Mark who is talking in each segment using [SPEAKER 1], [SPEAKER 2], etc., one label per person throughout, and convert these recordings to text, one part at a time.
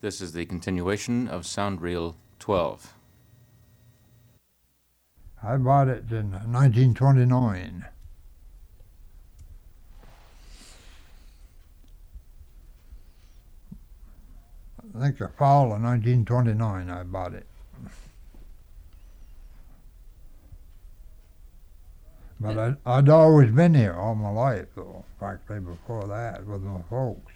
[SPEAKER 1] This is the continuation of Sound Reel 12.
[SPEAKER 2] I bought it in 1929. I think the fall of 1929 I bought it. But I'd always been here all my life, though, practically before that, with my folks.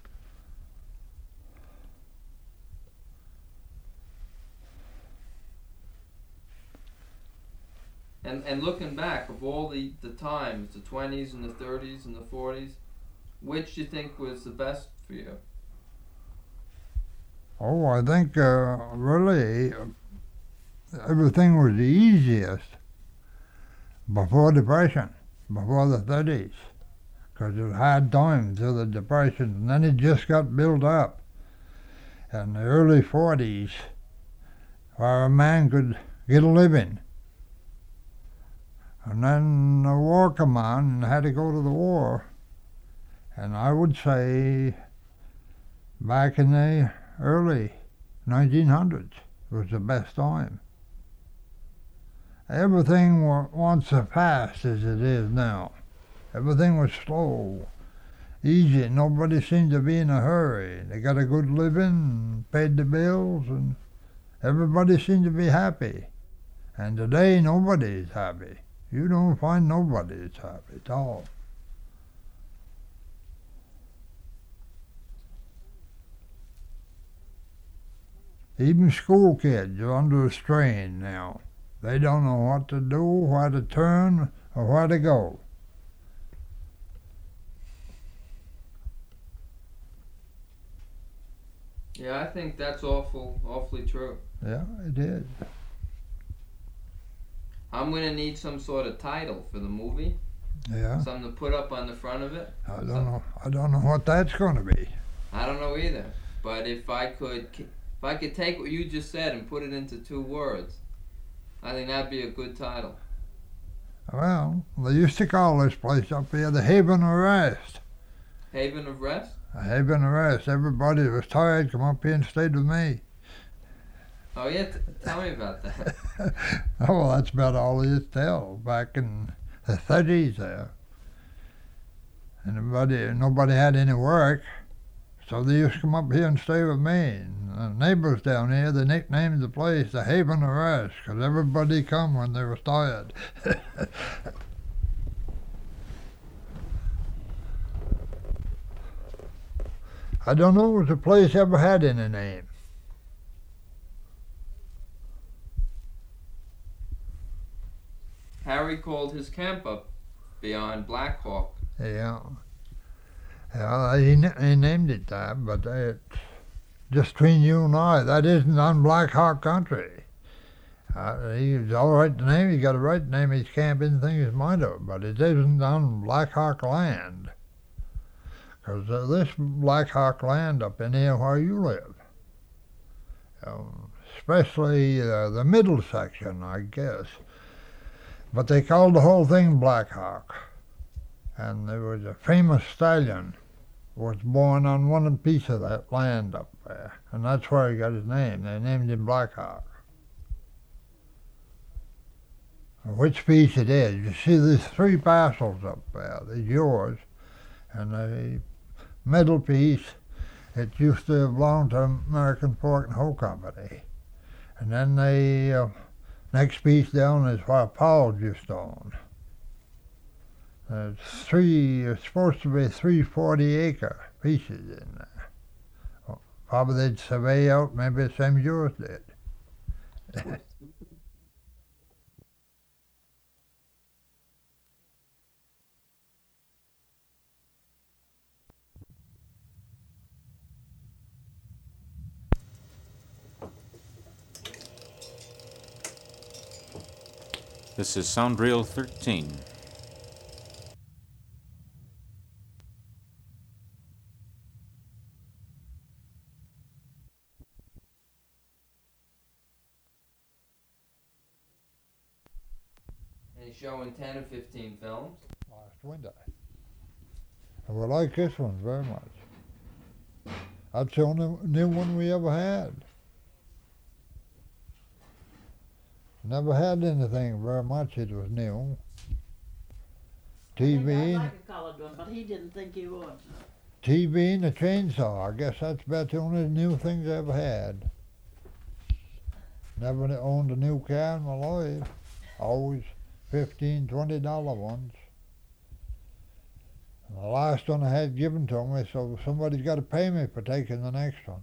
[SPEAKER 3] And looking back, of all the times, the 20s and the 30s and the 40s, which do you think was the best for you?
[SPEAKER 2] Oh, I think really everything was the easiest before Depression, before the 30s, because it was hard times through the Depression, and then it just got built up. In the early 40s, where a man could get a living. And then the war came on and had to go to the war. And I would say back in the early 1900s was the best time. Everything wasn't so fast as it is now. Everything was slow, easy. Nobody seemed to be in a hurry. They got a good living, paid the bills, and everybody seemed to be happy. And today nobody's happy. You don't find nobody that's happy at all. Even school kids are under a strain now. They don't know what to do, where to turn, or where to go.
[SPEAKER 3] Yeah, I think that's awfully true.
[SPEAKER 2] Yeah, it is.
[SPEAKER 3] I'm gonna need some sort of title for the movie.
[SPEAKER 2] Yeah.
[SPEAKER 3] Something to put up on the front of it.
[SPEAKER 2] I don't know what that's going to be.
[SPEAKER 3] I don't know either. But if I could take what you just said and put it into 2 words, I think that'd be a good title.
[SPEAKER 2] Well, they used to call this place up here the Haven of Rest.
[SPEAKER 3] Haven of Rest?
[SPEAKER 2] A Haven of Rest. Everybody that was tired come up here and stayed with me.
[SPEAKER 3] Oh yeah, tell me about that.
[SPEAKER 2] Oh, well, that's about all there is to tell. Back in the 30s there. And nobody had any work, so they used to come up here and stay with me. And the neighbors down here, they nicknamed the place the Haven of Rest, because everybody come when they was tired. I don't know if the place ever had any name.
[SPEAKER 3] Harry called his camp up beyond Black Hawk.
[SPEAKER 2] Yeah. Yeah, he named it that, but just between you and I, that isn't on Black Hawk country. He's all right to name, he's got a right to name his camp anything his mind of, but it isn't on Black Hawk land. Because this Black Hawk land up in here where you live, especially the middle section, I guess. But they called the whole thing Black Hawk. And there was a famous stallion was born on one piece of that land up there. And that's where he got his name. They named him Black Hawk. Which piece it is, you see there's 3 parcels up there. There's yours. And the middle piece, it used to belong to American Fork and Hoe Company. And then the next piece down is where Paul just owned. It's supposed to be 3 40-acre pieces in there. Well, probably they'd survey out maybe the same as yours did.
[SPEAKER 1] This is Sound Reel 13.
[SPEAKER 3] And he's showing 10 or 15 films.
[SPEAKER 2] Last window. I would like this one very much. That's the only new one we ever had. Never had anything very much. It was new. TV.
[SPEAKER 4] I like a colored one, but he didn't think he would.
[SPEAKER 2] TV and a chainsaw. I guess that's about the only new things I ever had. Never owned a new car in my life. Always $15, $20 ones. And the last one I had given to me, so somebody's got to pay me for taking the next one.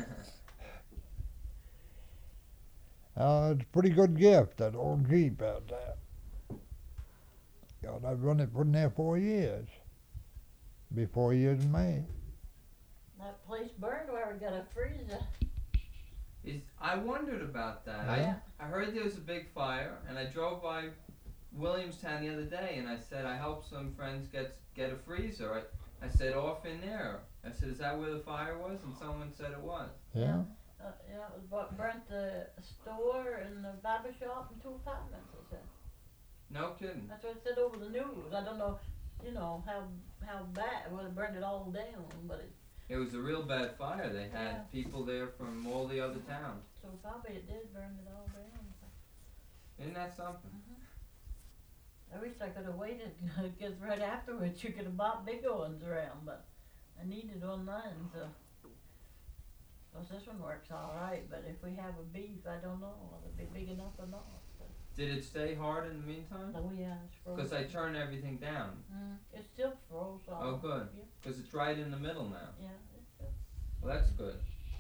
[SPEAKER 2] It's a pretty good gift, that old Jeep out there. God, I've run it in there 4 years. Be 4 years in May.
[SPEAKER 4] That place burned where we got a freezer.
[SPEAKER 3] I wondered about that.
[SPEAKER 2] Yeah.
[SPEAKER 3] I heard there was a big fire, and I drove by Williamstown the other day, and I said, I hope some friends get a freezer. I said, off in there. I said, is that where the fire was? And someone said it was.
[SPEAKER 2] Yeah.
[SPEAKER 4] Yeah, it was what burnt the store and the barber shop and 2 apartments, I said.
[SPEAKER 3] No kidding.
[SPEAKER 4] That's what it said over the news. I don't know, how bad, well, it burned it all down, but
[SPEAKER 3] It was a real bad fire. They had
[SPEAKER 4] Yeah.
[SPEAKER 3] people there from all the other towns.
[SPEAKER 4] so probably it did burn it all down.
[SPEAKER 3] Isn't that something?
[SPEAKER 4] I wish I could have waited, because right afterwards you could have bought bigger ones around, but I needed one then, so. Cause this one works alright, but if we have a beef, I don't know, will it be big enough or not?
[SPEAKER 3] Did it stay hard in the meantime?
[SPEAKER 4] Oh yeah, it's frozen.
[SPEAKER 3] Because I turned everything down.
[SPEAKER 4] It still froze all.
[SPEAKER 3] Oh, good.
[SPEAKER 4] Yeah,
[SPEAKER 3] Because it's right in the middle now.
[SPEAKER 4] yeah, it's still.
[SPEAKER 3] Well, that's good.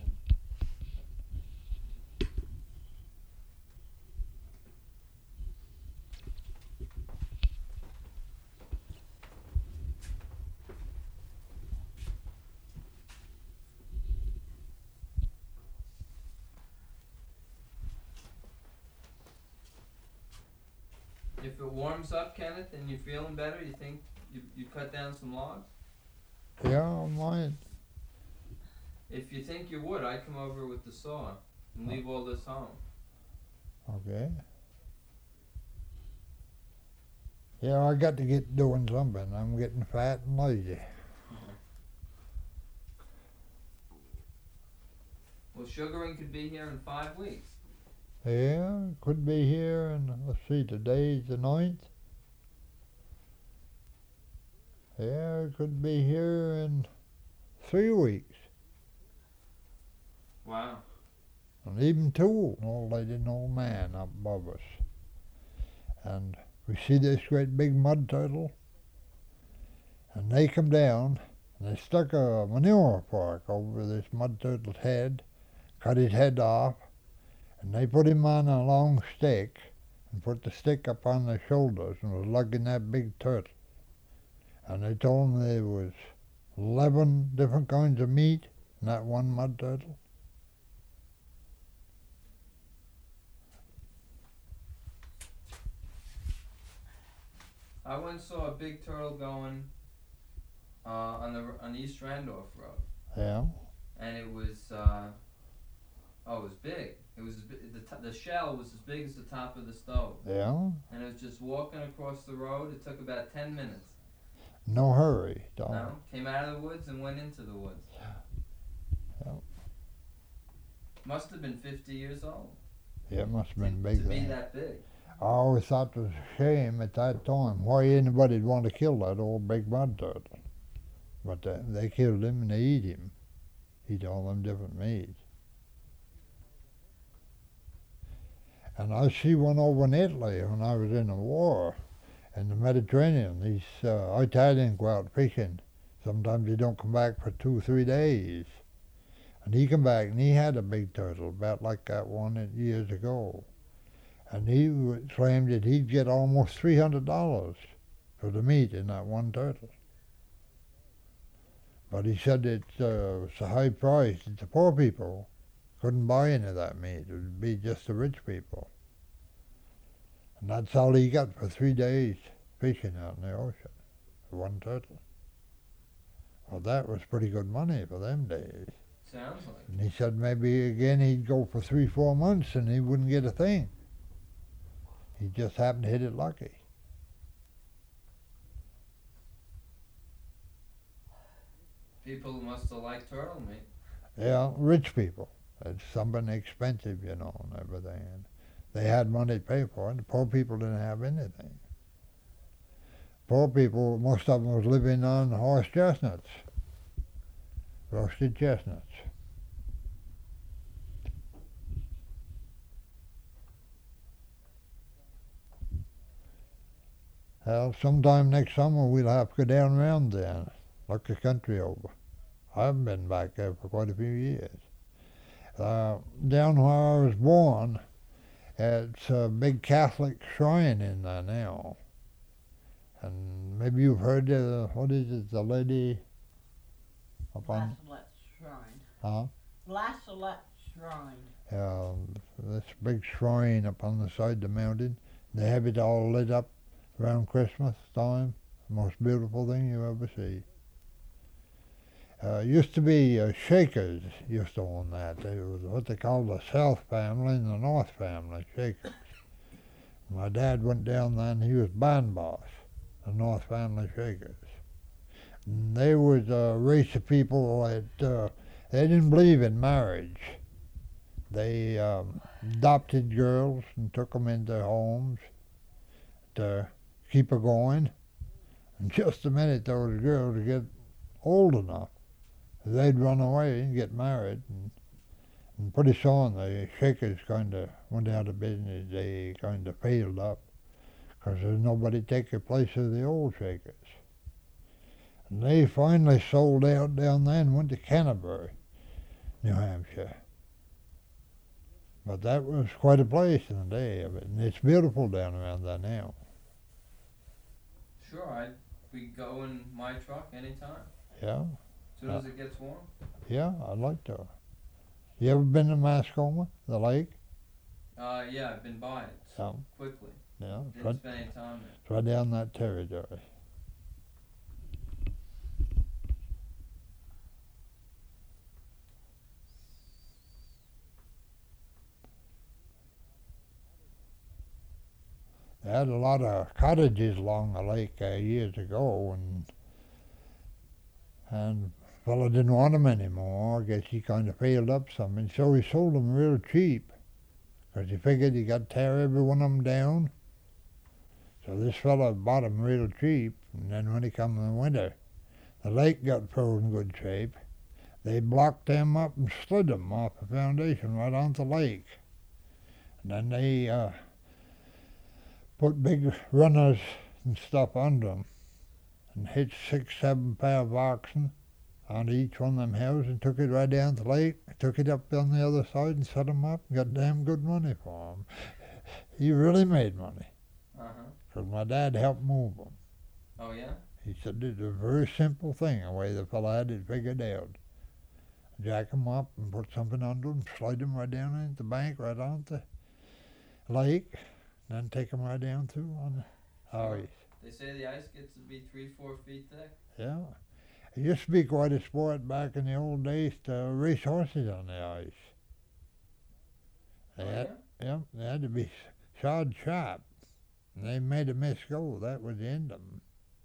[SPEAKER 3] If it warms up, Kenneth, and you're feeling better, you think you cut down some logs?
[SPEAKER 2] Yeah, I might.
[SPEAKER 3] If you think you would, I'd come over with the saw and leave all this home.
[SPEAKER 2] Okay. Yeah, I got to get doing something. I'm getting fat and lazy.
[SPEAKER 3] Well, sugaring could be here in 5 weeks.
[SPEAKER 2] Yeah, could be here, and let's see, today's the 9th. Yeah, it could be here in 3 weeks,
[SPEAKER 3] Wow.
[SPEAKER 2] and even 2, an old lady and old man up above us. And we see this great big mud turtle, and they come down, and they stuck a manure fork over this mud turtle's head, cut his head off, and they put him on a long stick and put the stick up on their shoulders and was lugging that big turtle. And they told him there was 11 different kinds of meat in that one mud turtle.
[SPEAKER 3] I once saw a big turtle going on the East Randolph Road,
[SPEAKER 2] Yeah,
[SPEAKER 3] and it was it was big. It was the shell was as big as the top of the stove,
[SPEAKER 2] yeah,
[SPEAKER 3] and it was just walking across the road. It took about 10 minutes.
[SPEAKER 2] no hurry, don't.
[SPEAKER 3] No, came out of the woods and went into the woods.
[SPEAKER 2] Yeah.
[SPEAKER 3] Must have been 50 years old.
[SPEAKER 2] Yeah, it must have been
[SPEAKER 3] to
[SPEAKER 2] big
[SPEAKER 3] be
[SPEAKER 2] then.
[SPEAKER 3] that big.
[SPEAKER 2] I always thought it was a shame at that time why anybody'd want to kill that old big mud turtle. But they killed him and they eat him. Eat all them different meats. And I see one over in Italy when I was in the war in the Mediterranean. These Italians go out fishing. Sometimes they don't come back for 2 or 3 days. And he come back and he had a big turtle, about like that one years ago. And he claimed that he'd get almost $300 for the meat in that one turtle. But he said it's a high price. The poor people couldn't buy any of that meat. It would be just the rich people. And that's all he got for 3 days fishing out in the ocean, for one turtle. Well, that was pretty good money for them days.
[SPEAKER 3] Sounds like.
[SPEAKER 2] And he said maybe again he'd go for 3 or 4 months and he wouldn't get a thing. He just happened to hit it lucky.
[SPEAKER 3] People must have liked turtle meat.
[SPEAKER 2] Yeah, rich people. It's something expensive, you know, and everything. And they had money to pay for it. The poor people didn't have anything. Poor people, most of them was living on horse chestnuts, roasted chestnuts. Well, sometime next summer we'll have to go down around there, look the country over. I haven't been back there for quite a few years. Down where I was born, it's a big Catholic shrine in there now. And maybe you've heard what is it, the lady up on,
[SPEAKER 4] Lasalette Shrine.
[SPEAKER 2] huh?
[SPEAKER 4] Lasalette Shrine.
[SPEAKER 2] This big shrine up on the side of the mountain. They have it all lit up around Christmas time. The most beautiful thing you ever see. Used to be Shakers used to own that. They was what they called the South family and the North family, Shakers. My dad went down there and he was band boss, the North family Shakers. And they was a race of people that they didn't believe in marriage. They adopted girls and took them into homes to keep her going. And just the minute those girls get old enough, they'd run away and get married. And pretty soon the Shakers kind of went out of business. They kind of failed up because there's nobody to take the place of the old Shakers. And they finally sold out down there and went to Canterbury, New Hampshire. But that was quite a place in the day of it, and it's beautiful down around there now.
[SPEAKER 3] Sure, we go in my truck anytime.
[SPEAKER 2] Yeah,
[SPEAKER 3] As soon as it gets warm.
[SPEAKER 2] yeah, I'd like to. You ever been to Mascoma, the lake?
[SPEAKER 3] Yeah, I've been by it.
[SPEAKER 2] Yeah.
[SPEAKER 3] Quickly.
[SPEAKER 2] Yeah, it's
[SPEAKER 3] Didn't
[SPEAKER 2] right,
[SPEAKER 3] spend any time there.
[SPEAKER 2] it's right down that territory. They had a lot of cottages along the lake years ago, and fella didn't want them anymore. I guess he kind of failed up some, and so he sold them real cheap, because he figured he got to tear every one of them down. So this fella bought them real cheap, and then when he come in the winter, the lake got frozen good shape. They blocked them up and slid them off the foundation right onto the lake. And then they put big runners and stuff under them and hitched 6, 7 pair of oxen onto each one of them houses and took it right down to the lake, took it up on the other side and set them up and got damn good money for them. He really made money, because my dad helped move them.
[SPEAKER 3] Oh, yeah?
[SPEAKER 2] He said it's a very simple thing, the way the fella had it figured out. Jack them up and put something under them, slide them right down into the bank, right onto the lake, and then take them right down through on the ice.
[SPEAKER 3] They say the ice gets to be 3-4 feet thick.
[SPEAKER 2] Yeah. It used to be quite a sport back in the old days to race horses on the ice. They they had to be shod sharp. And they made a miss go. That was the end of them.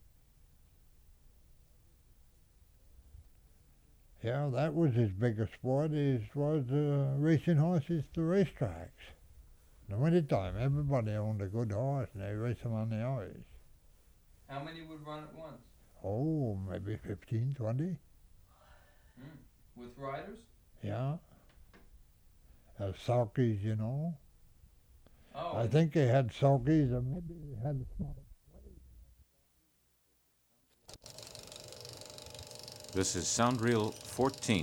[SPEAKER 2] Yeah, that was as big a sport as was racing horses to racetracks. In the wintertime, everybody owned a good horse and they raced them on the ice.
[SPEAKER 3] How many would run at once?
[SPEAKER 2] Oh, maybe 15, 20.
[SPEAKER 3] With riders?
[SPEAKER 2] Yeah. Sulkies, you know.
[SPEAKER 3] Oh,
[SPEAKER 2] I think they had sulkies, or maybe they had a small.
[SPEAKER 1] This is Sound Reel 14.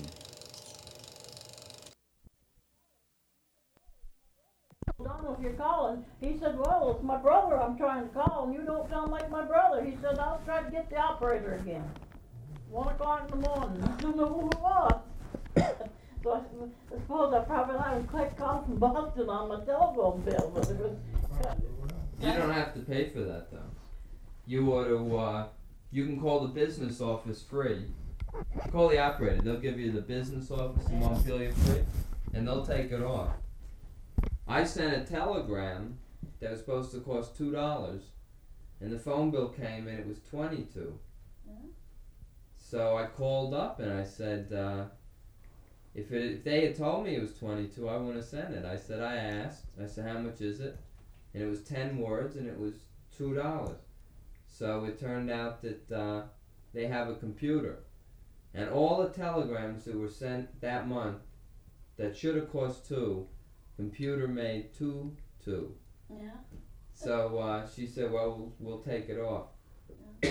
[SPEAKER 4] Donald, if you're calling, he said, well, it's my brother I'm trying to call, and you don't sound like my brother. He said, I'll try to get the operator again. 1 o'clock in the morning. I don't know who it was. So I suppose I probably had a quick call from Boston on my telephone bill, but it was...
[SPEAKER 3] you don't have to pay for that, though. You ought to, you can call the business office free. Call the operator. They'll give you the business office in Montpelier free, and they'll take it off. I sent a telegram that was supposed to cost $2, and the phone bill came and it was $22. So I called up and I said, If they had told me it was 22, I wouldn't have sent it. I said, I asked. I said, how much is it? And it was 10 words, and it was $2. So it turned out that they have a computer. And all the telegrams that were sent that month that should have cost $2, computer made $2.
[SPEAKER 4] Yeah.
[SPEAKER 3] So she said, well, we'll take it off.
[SPEAKER 4] Now,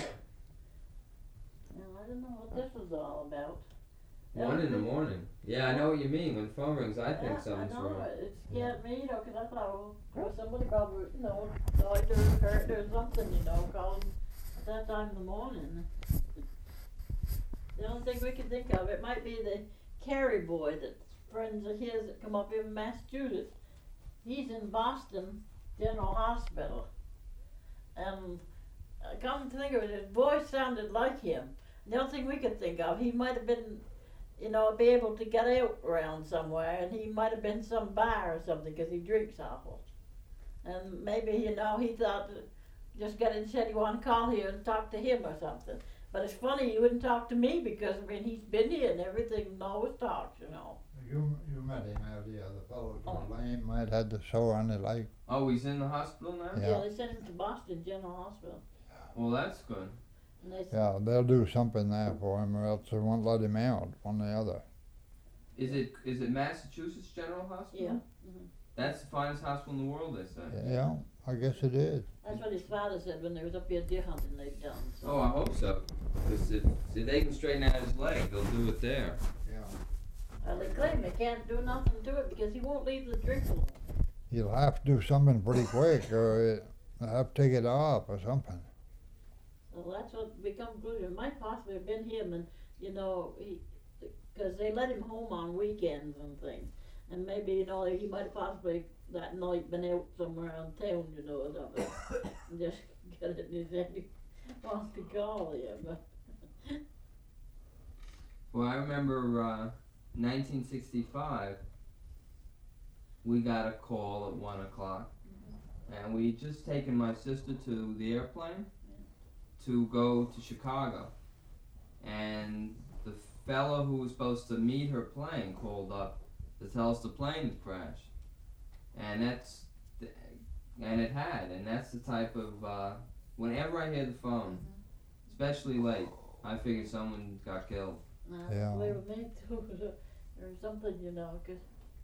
[SPEAKER 4] I don't know what this was all about.
[SPEAKER 3] 1 in the morning. Yeah, I know what you mean. When the phone rings, I think something's
[SPEAKER 4] I know,
[SPEAKER 3] wrong.
[SPEAKER 4] it scared me, you know, 'cause I thought, well, somebody probably, you know, died or hurt or something, you know, calling at that time in the morning. The only thing we can think of, it might be the Carey boy that's friends of his that come up here from Massachusetts. He's in Boston General Hospital. And come to think of it, his voice sounded like him. The only thing we could think of, he might have been, you know, be able to get out around somewhere, and he might have been some bar or something, 'cause he drinks awful. And maybe, you know, he thought, just got in, said he wanted to call here and talk to him or something. But it's funny, he wouldn't talk to me, because, I mean, he's been here and everything, and always talks, you know.
[SPEAKER 2] You met him out here, the fellow who was lame, might had the sore on his leg.
[SPEAKER 3] Oh, he's in the hospital now?
[SPEAKER 2] Yeah.
[SPEAKER 4] They sent him to Boston General Hospital.
[SPEAKER 3] Well, that's good.
[SPEAKER 4] And they
[SPEAKER 2] Yeah, they'll do something there for him, or else they won't let him out, one or the other.
[SPEAKER 3] Is it Massachusetts General Hospital?
[SPEAKER 4] Yeah. Mm-hmm.
[SPEAKER 3] That's the finest hospital in the world, they say.
[SPEAKER 2] Yeah, I guess it is.
[SPEAKER 4] That's what his father said when they was up here deer hunting they'd done. So.
[SPEAKER 3] Oh, I hope so. Because if they can straighten out his leg, they'll do it there.
[SPEAKER 2] Yeah.
[SPEAKER 4] They claim they can't do nothing to it because he won't leave the drink alone.
[SPEAKER 2] He'll have to do something pretty quick, or they'll have to take it off or something.
[SPEAKER 4] Well, that's what we come concluded. It might possibly have been him, and you know, because they let him home on weekends and things, and maybe you know he might have possibly that night been out somewhere in town, you know, or something, and just get it in his head. He wants to call you, but.
[SPEAKER 3] Well, I remember 1965, we got a call at 1 o'clock, and we'd just taken my sister to the airplane to go to Chicago, and the fellow who was supposed to meet her plane called up to tell us the plane had crashed, and that's the type of whenever I hear the phone, especially late, I figure someone got killed.
[SPEAKER 4] That's
[SPEAKER 2] Yeah.
[SPEAKER 4] the way with me too, or something, you know, 'cause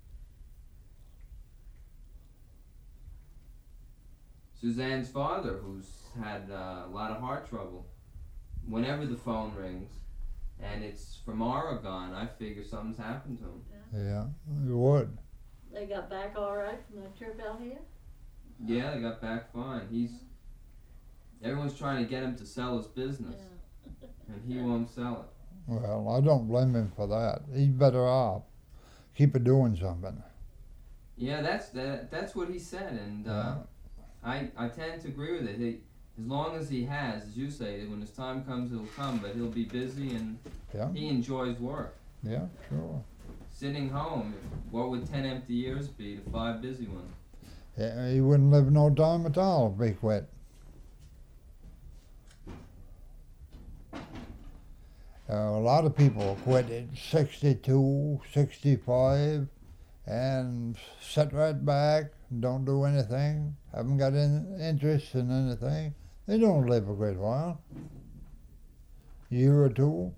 [SPEAKER 3] Suzanne's father, who's had a lot of heart trouble, whenever the phone rings and it's from Oregon, I figure something's happened to him.
[SPEAKER 2] Yeah, you would.
[SPEAKER 4] they got back all right from the trip out here.
[SPEAKER 3] Yeah, they got back fine. Everyone's trying to get him to sell his business,
[SPEAKER 4] Yeah.
[SPEAKER 3] and he won't sell it.
[SPEAKER 2] Well, I don't blame him for that. He's better off. Keep it doing something.
[SPEAKER 3] Yeah, that's what he said, and
[SPEAKER 2] Yeah.
[SPEAKER 3] I tend to agree with it. As long as he has, as you say, when his time comes, it'll come, but he'll be busy, and
[SPEAKER 2] Yeah,
[SPEAKER 3] he enjoys work.
[SPEAKER 2] yeah, sure.
[SPEAKER 3] Sitting home, what would 10 empty years be to 5 busy ones?
[SPEAKER 2] Yeah, he wouldn't live no time at all if he quit. A lot of people quit at 62, 65, and sit right back, don't do anything, haven't got any interest in anything. They don't live a great while. Year or two.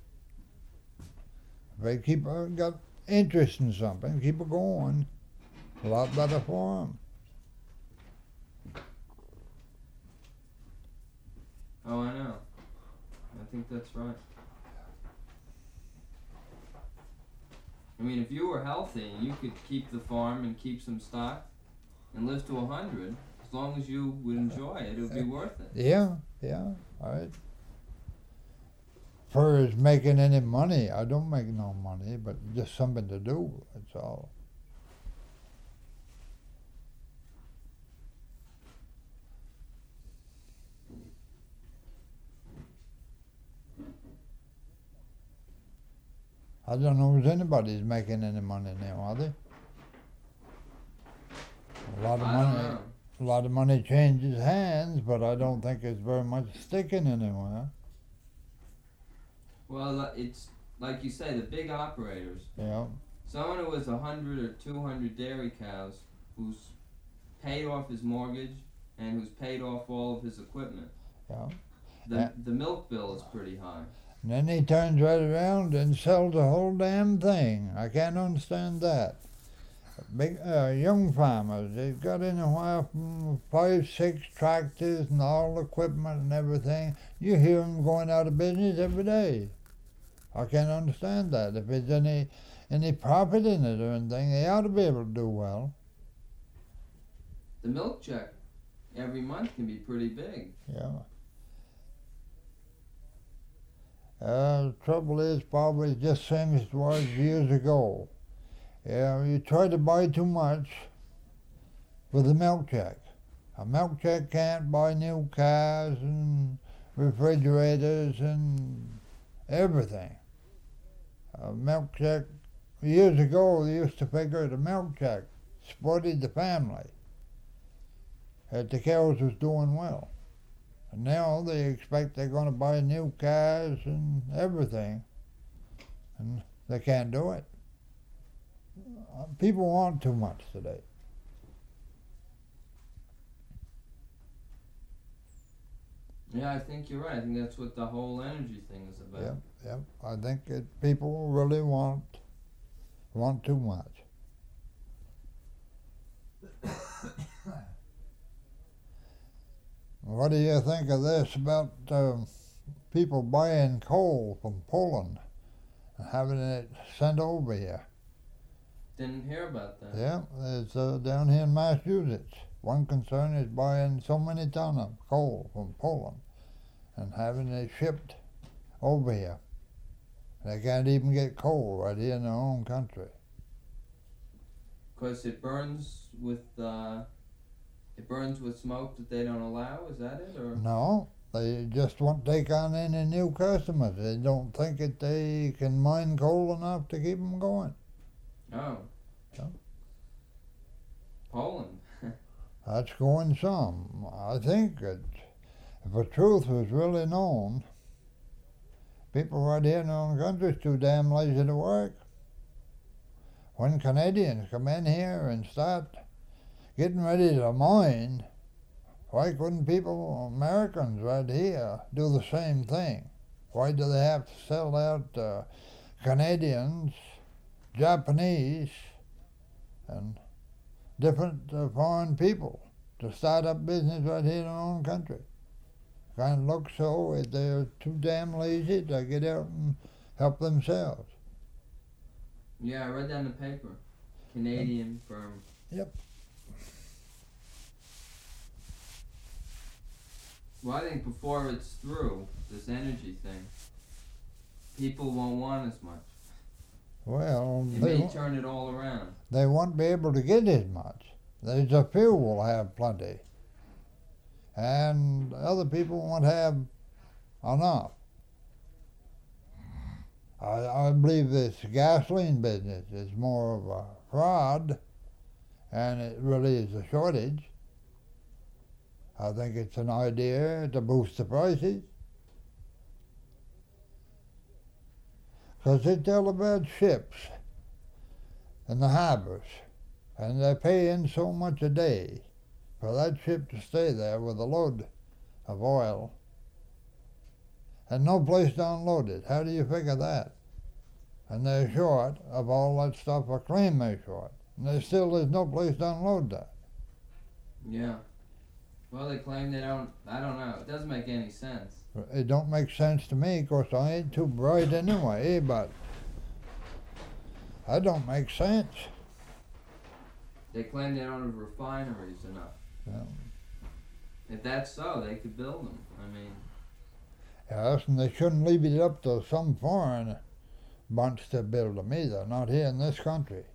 [SPEAKER 2] If they keep got interest in something, keep it going. A lot better for them.
[SPEAKER 3] Oh, I know. I think that's right. I mean, if you were healthy and you could keep the farm and keep some stock and live to 100, as long as you would enjoy it, it would be worth it.
[SPEAKER 2] Yeah, right. For as making any money, I don't make no money, but just something to do, that's all. I don't know if anybody's making any money now, are they? A lot of
[SPEAKER 3] I don't
[SPEAKER 2] money.
[SPEAKER 3] know.
[SPEAKER 2] A lot of money changes hands, but I don't think it's very much sticking anywhere.
[SPEAKER 3] Well, it's like you say, the big operators.
[SPEAKER 2] Yeah.
[SPEAKER 3] Someone who has 100 or 200 dairy cows, who's paid off his mortgage and who's paid off all of his equipment.
[SPEAKER 2] Yeah.
[SPEAKER 3] The milk bill is pretty high.
[SPEAKER 2] And then he turns right around and sells the whole damn thing. I can't understand that. Big young farmers, they've got anywhere from 5, 6 tractors and all the equipment and everything. You hear them going out of business every day. I can't understand that. If there's any profit in it or anything, they ought to be able to do well.
[SPEAKER 3] The milk check every month can be pretty big.
[SPEAKER 2] Yeah. The trouble is probably just same as it was years ago. Yeah, you try to buy too much with a milk check. A milk check can't buy new cars and refrigerators and everything. A milk check, years ago they used to figure the milk check supported the family, that the cows was doing well. And now they expect they're going to buy new cars and everything, and they can't do it. People want too much today.
[SPEAKER 3] Yeah, I think you're right. I think that's what the whole energy thing is about.
[SPEAKER 2] Yep. I think people really want too much. What do you think of this about people buying coal from Poland and having it sent over here?
[SPEAKER 3] Didn't hear about that.
[SPEAKER 2] Yeah, it's down here in Massachusetts. One concern is buying so many tons of coal from Poland and having it shipped over here. They can't even get coal right here in their own country.
[SPEAKER 3] Because it burns with smoke that they don't allow. Is that it, or?
[SPEAKER 2] No, they just won't take on any new customers. They don't think that they can mine coal enough to keep them going.
[SPEAKER 3] Oh.
[SPEAKER 2] Yeah.
[SPEAKER 3] Poland.
[SPEAKER 2] That's going some. I think that if the truth was really known, people right here in our own country is too damn lazy to work. When Canadians come in here and start getting ready to mine, why couldn't people, Americans right here, do the same thing? Why do they have to sell out Canadians, Japanese, and different foreign people to start up business right here in our own country? Kind of looks so as they're too damn lazy to get out and help themselves.
[SPEAKER 3] Yeah, I read that in the paper. Canadian firm.
[SPEAKER 2] Yep.
[SPEAKER 3] Well, I think before it's through, this energy thing, people won't want as much.
[SPEAKER 2] Well,
[SPEAKER 3] It may turn it all around.
[SPEAKER 2] they won't be able to get as much. There's a few will have plenty, and other people won't have enough. I believe this gasoline business is more of a fraud, and it really is a shortage. I think it's an idea to boost the prices. Because it's all about ships and the harbors, and they're paying so much a day for that ship to stay there with a load of oil and no place to unload it. How do you figure that? And they're short of all that stuff, or claim they're short. And there's no place to unload that.
[SPEAKER 3] Yeah. Well, they claim they don't. I don't know. It doesn't make any sense.
[SPEAKER 2] It don't make sense to me, 'cause I ain't too bright anyway, but that don't make sense.
[SPEAKER 3] They claim they don't have refineries enough.
[SPEAKER 2] Yeah.
[SPEAKER 3] If that's so, they could build them. I mean,
[SPEAKER 2] Yes, and they shouldn't leave it up to some foreign bunch to build them either, not here in this country.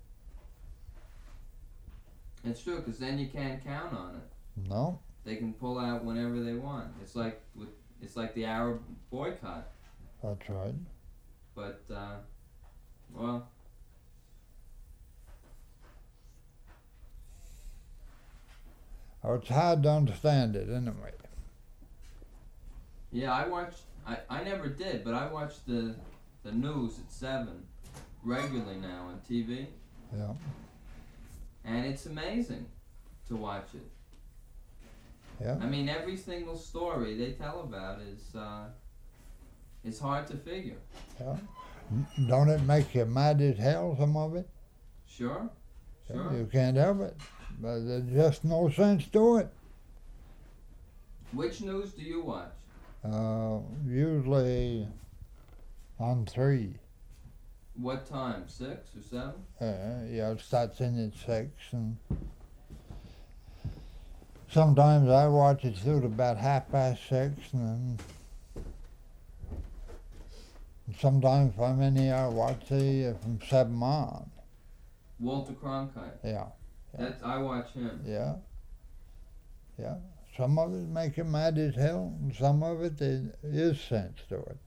[SPEAKER 3] it's true, because then you can't count on it.
[SPEAKER 2] No,
[SPEAKER 3] They can pull out whenever they want. It's like the Arab boycott.
[SPEAKER 2] that's right.
[SPEAKER 3] But well,
[SPEAKER 2] Oh, it's hard to understand it anyway.
[SPEAKER 3] yeah, I watched. I never did, but I watched the the news at 7 regularly now on TV,
[SPEAKER 2] Yeah.
[SPEAKER 3] and it's amazing to watch it.
[SPEAKER 2] Yeah.
[SPEAKER 3] I mean, every single story they tell about is hard to figure.
[SPEAKER 2] Yeah. Don't it make you mad as hell, some of it?
[SPEAKER 3] Sure,
[SPEAKER 2] Yeah,
[SPEAKER 3] sure.
[SPEAKER 2] you can't help it. But there's just no sense to it.
[SPEAKER 3] Which news do you watch?
[SPEAKER 2] Usually on 3.
[SPEAKER 3] What time? 6 or 7?
[SPEAKER 2] Yeah, it starts in at 6, and sometimes I watch it through to about 6:30, and sometimes if I'm in here, I watch it from 7 on.
[SPEAKER 3] Walter Cronkite.
[SPEAKER 2] Yeah,
[SPEAKER 3] I watch him.
[SPEAKER 2] yeah, yeah. Some of it make you mad as hell, and some of it is sense to it.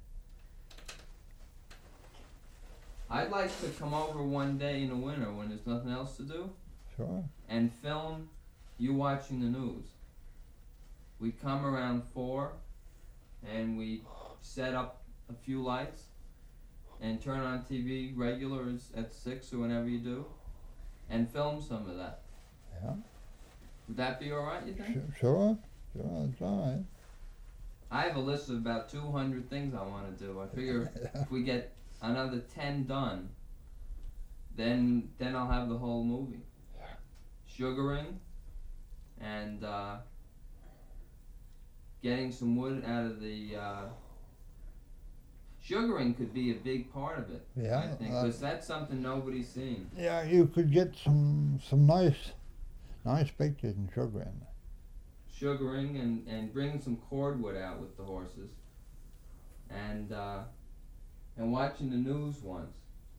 [SPEAKER 3] I'd like to come over one day in the winter when there's nothing else to do
[SPEAKER 2] Sure.
[SPEAKER 3] and film you watching the news. We come around 4 and we set up a few lights and turn on TV regulars at 6 or whenever you do and film some of that.
[SPEAKER 2] Yeah.
[SPEAKER 3] Would that be alright, you think?
[SPEAKER 2] Sure, that's all right.
[SPEAKER 3] I have a list of about 200 things I want to do. I figure if we get another 10 done, then I'll have the whole movie. Sugaring and getting some wood out of the sugaring could be a big part of it.
[SPEAKER 2] Yeah,
[SPEAKER 3] I think because that's something nobody's seen.
[SPEAKER 2] Yeah, you could get some nice pictures in sugaring.
[SPEAKER 3] Sugaring and bring some cordwood out with the horses, and watching the news once.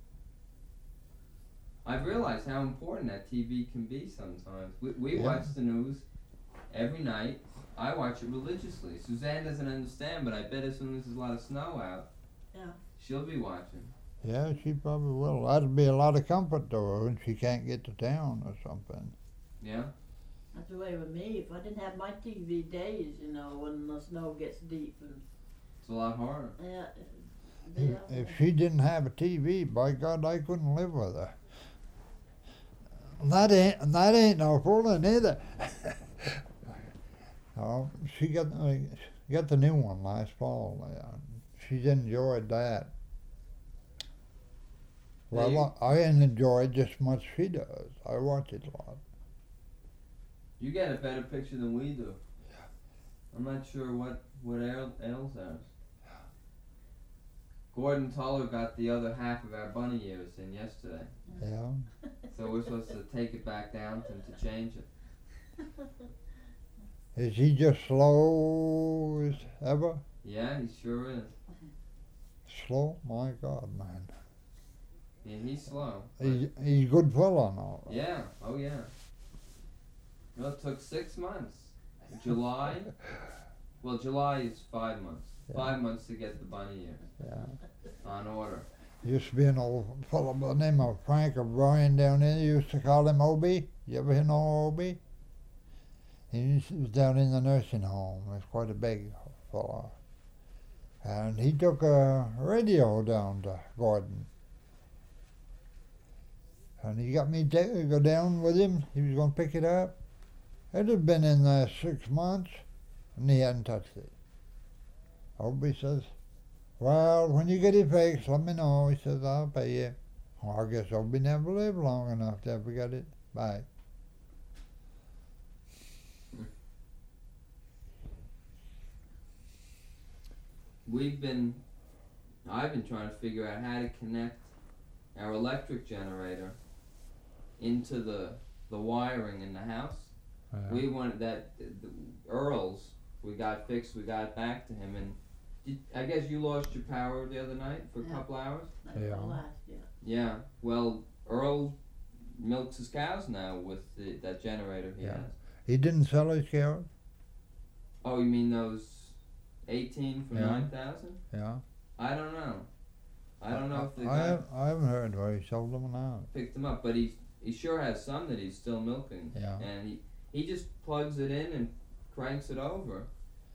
[SPEAKER 3] I've realized how important that TV can be sometimes. We
[SPEAKER 2] Yeah.
[SPEAKER 3] watch the news every night. I watch it religiously. Suzanne doesn't understand, but I bet as soon as there's a lot of snow out,
[SPEAKER 4] Yeah.
[SPEAKER 3] she'll be watching.
[SPEAKER 2] Yeah, she probably will. That'd be a lot of comfort to her when she can't get to town or something.
[SPEAKER 3] Yeah?
[SPEAKER 4] That's the way with me. If I didn't have my TV days, when the snow gets deep and
[SPEAKER 3] It's a lot harder.
[SPEAKER 4] yeah.
[SPEAKER 2] If she didn't have a TV, by God, I couldn't live with her. That ain't no fooling either. Oh, she got the new one last fall. She's enjoyed that. Well, I ain't enjoyed just as much as she does. I watch it a lot.
[SPEAKER 3] You get a better picture than we do. I'm not sure what ails us. Gordon Tuller got the other half of our bunny ears in yesterday.
[SPEAKER 2] Yeah.
[SPEAKER 3] So we're supposed to take it back down to him to change it.
[SPEAKER 2] Is he just slow as ever?
[SPEAKER 3] Yeah, he sure is.
[SPEAKER 2] Slow? My God, man.
[SPEAKER 3] Yeah, he's slow.
[SPEAKER 2] He's a good fella now.
[SPEAKER 3] Yeah, oh yeah. Well, it took 6 months. July is 5 months.
[SPEAKER 2] Yeah.
[SPEAKER 3] 5 months to get the bunny ears
[SPEAKER 2] Yeah.
[SPEAKER 3] on order.
[SPEAKER 2] Used to be an old fellow by the name of Frank O'Brien down there. Used to call him Obie. You ever hear no Obie? He was down in the nursing home. He was quite a big fellow. And he took a radio down to Gordon. And he got me to go down with him. He was going to pick it up. It had been in there 6 months, and he hadn't touched it. Obie says, well, when you get it fixed, let me know. He says, I'll pay you. Well, I guess Obie never lived long enough to ever get it back.
[SPEAKER 3] I've been trying to figure out how to connect our electric generator into the wiring in the house. We wanted that, the Earl's, we got fixed, we got it back to him, and I guess you lost your power the other night for a couple hours?
[SPEAKER 4] That's
[SPEAKER 2] Yeah.
[SPEAKER 4] the last, yeah.
[SPEAKER 3] Yeah, well, Earl milks his cows now with that generator he
[SPEAKER 2] Yeah.
[SPEAKER 3] has.
[SPEAKER 2] He didn't sell his cows?
[SPEAKER 3] Oh, you mean those 18 for
[SPEAKER 2] Yeah.
[SPEAKER 3] 9,000?
[SPEAKER 2] Yeah.
[SPEAKER 3] I don't know. I don't know if the
[SPEAKER 2] I
[SPEAKER 3] guy
[SPEAKER 2] haven't heard where he sold them now.
[SPEAKER 3] picked them up, but he sure has some that he's still milking.
[SPEAKER 2] Yeah.
[SPEAKER 3] And he just plugs it in and cranks it over.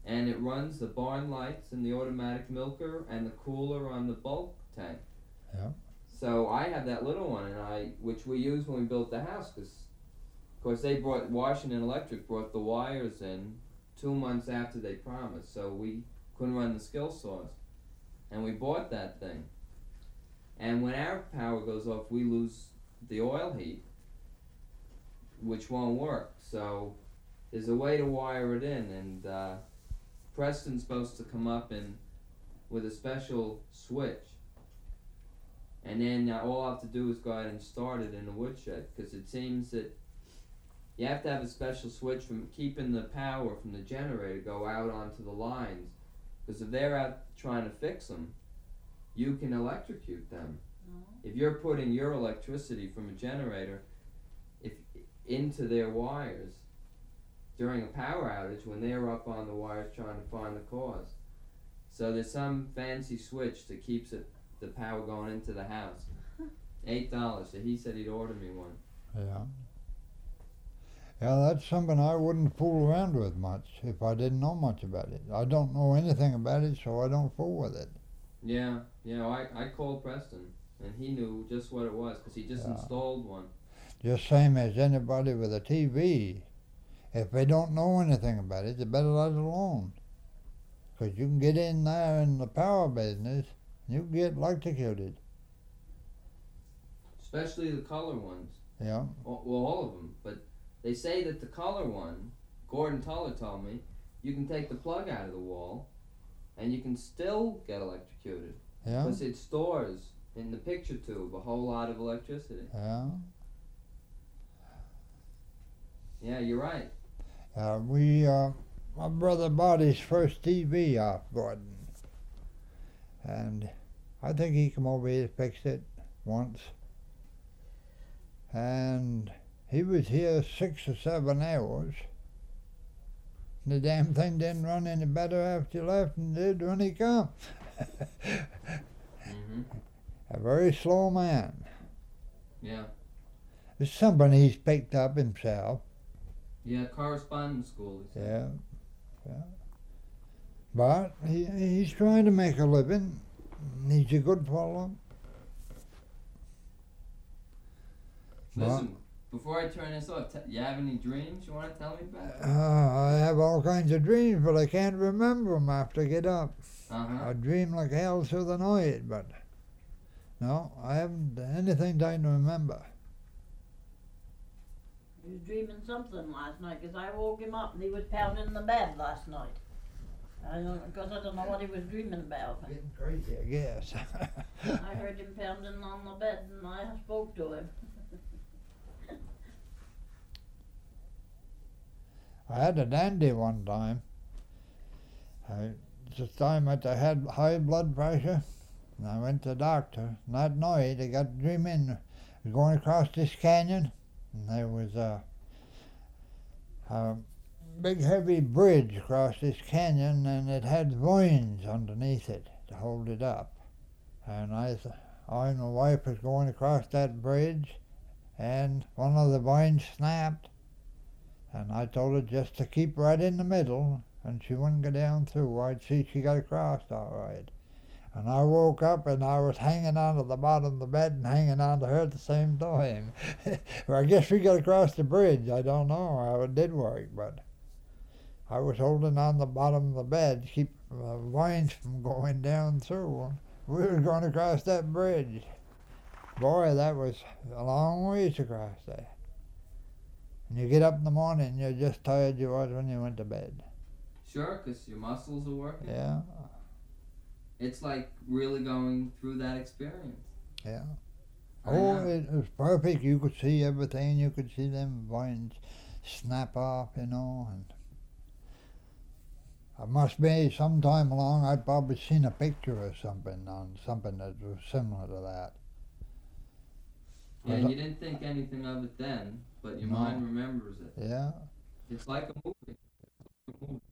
[SPEAKER 3] and it runs the barn lights and the automatic milker and the cooler on the bulk tank.
[SPEAKER 2] Yeah.
[SPEAKER 3] So I have that little one, which we used when we built the house, because of course Washington Electric brought the wires in 2 months after they promised, so we couldn't run the skill saws, and we bought that thing. And when our power goes off, we lose the oil heat, which won't work. So there's a way to wire it in, and Preston's supposed to come up with a special switch. And then all I have to do is go ahead and start it in the woodshed, because it seems that you have to have a special switch from keeping the power from the generator go out onto the lines, because if they're out trying to fix them, you can electrocute them. If you're putting your electricity from a generator into their wires during a power outage when they're up on the wires trying to find the cause. So there's some fancy switch that keeps the power going into the house. $8. So he said he'd order me one.
[SPEAKER 2] Yeah. Yeah, that's something I wouldn't fool around with much if I didn't know much about it. I don't know anything about it, so I don't fool with it.
[SPEAKER 3] Yeah, I called Preston, and he knew just what it was, because he just installed one.
[SPEAKER 2] Just same as anybody with a TV. If they don't know anything about it, they better let it alone. Because you can get in there in the power business, you can get electrocuted.
[SPEAKER 3] Especially the color ones.
[SPEAKER 2] Yeah.
[SPEAKER 3] Well, all of them. But they say that the color one, Gordon Tuller told me, you can take the plug out of the wall, and you can still get electrocuted.
[SPEAKER 2] Yeah.
[SPEAKER 3] Because it stores in the picture tube a whole lot of electricity.
[SPEAKER 2] Yeah.
[SPEAKER 3] Yeah, you're right.
[SPEAKER 2] My brother bought his first TV off Gordon, and I think he come over here to fix it once, and he was here 6 or 7 hours. The damn thing didn't run any better after he left than it did when he come.
[SPEAKER 3] Mm-hmm.
[SPEAKER 2] A very slow man.
[SPEAKER 3] Yeah.
[SPEAKER 2] It's something he's picked up himself.
[SPEAKER 3] Yeah, correspondence school, he said.
[SPEAKER 2] Yeah. But he's trying to make a living. He's a good fellow.
[SPEAKER 3] Listen, before I turn this off, you have any dreams you want to tell me about?
[SPEAKER 2] I have all kinds of dreams, but I can't remember them after I get up.
[SPEAKER 3] Uh-huh.
[SPEAKER 2] I dream like hell through the night, but no, I haven't anything time to remember.
[SPEAKER 4] He was dreaming something last night, because I woke him up and he was pounding the bed last night. Because I don't know what he was dreaming about.
[SPEAKER 2] Getting crazy, I guess.
[SPEAKER 4] I heard him pounding on the bed and I spoke to him.
[SPEAKER 2] I had a dandy one time. It's the time that I had high blood pressure, and I went to the doctor. And that night I got dreaming, going across this canyon, and there was a big heavy bridge across this canyon, and it had vines underneath it to hold it up. And I and my wife was going across that bridge, and one of the vines snapped. And I told her just to keep right in the middle, and she wouldn't go down through. I'd see she got across all right. And I woke up and I was hanging onto the bottom of the bed and hanging on to her at the same time. Well, I guess we got across the bridge. I don't know how it did work, but I was holding on the bottom of the bed to keep the vines from going down through. We were going across that bridge. Boy, that was a long ways across there. And you get up in the morning, you're just tired you was when you went to bed.
[SPEAKER 3] Sure, because your muscles are working.
[SPEAKER 2] Yeah.
[SPEAKER 3] It's like really going through that experience.
[SPEAKER 2] Yeah.
[SPEAKER 3] I
[SPEAKER 2] Oh,
[SPEAKER 3] know.
[SPEAKER 2] it was perfect. You could see everything. You could see them vines snap off, you know. And it must be sometime along I'd probably seen a picture or something on something that was similar to that.
[SPEAKER 3] Yeah, and you didn't think anything of it then, but your
[SPEAKER 2] No.
[SPEAKER 3] mind remembers it.
[SPEAKER 2] Yeah.
[SPEAKER 3] It's like a movie.